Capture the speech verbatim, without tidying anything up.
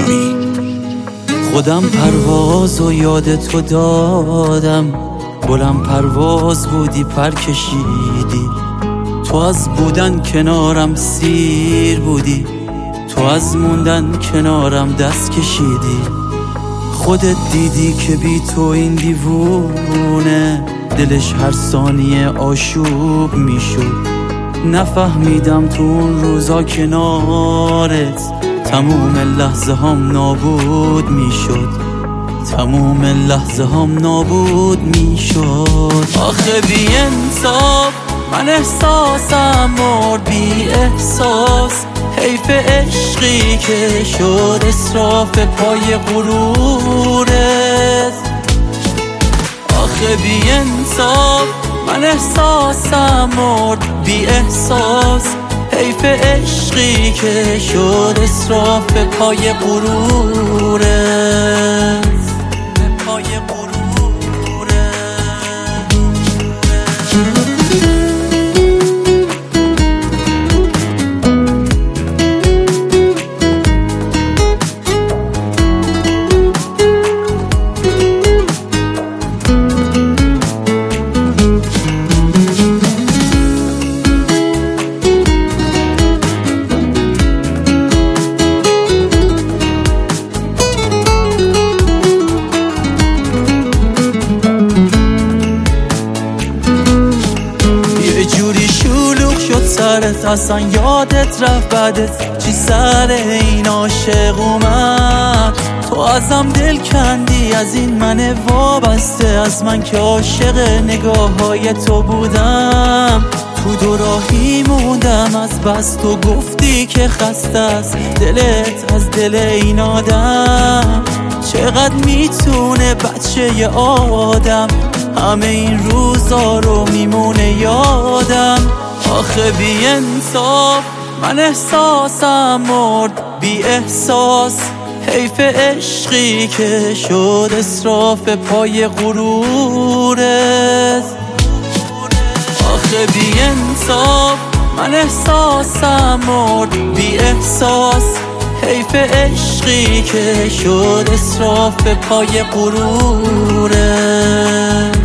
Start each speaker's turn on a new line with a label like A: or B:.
A: خودم پرواز و یاد تو دادم، بلند پرواز بودی پر کشیدی، تو از بودن کنارم سیر بودی، تو از موندن کنارم دست کشیدی. خودت دیدی که بی تو این دیوونه دلش هر ثانیه آشوب میشد. نفهمیدم تو اون روزا کنارت تموم لحظه هم نابود میشد، تموم لحظه هم نابود میشد. آخه بی انصاف من احساسم مرد، بی احساس حیف عشقی که شد اسراف پای غرورت. آخه بی انصاف من احساسم مرد، بی احساس حیف عشقی که شد اسراف پای غرورت، پای غرورت. سرت اصلا یادت رفت بعدت چی سر این عاشق اومد. تو ازم دل کندی، از این من وابسته، از من که عاشق نگاه های تو بودم. تو دو راهی موندم از بس تو گفتی که خسته است دلت از دل این آدم. چقدر میتونه بچه ی آدم همه این روزا رو میمونه یادم. آخه بی انصاف من احساسم مرد، بی احساس حیف عشقی که شد اسراف پای غرورت. آخه بی انصاف من احساسم مرد، بی احساس حیف عشقی که شد اسراف پای غرورت.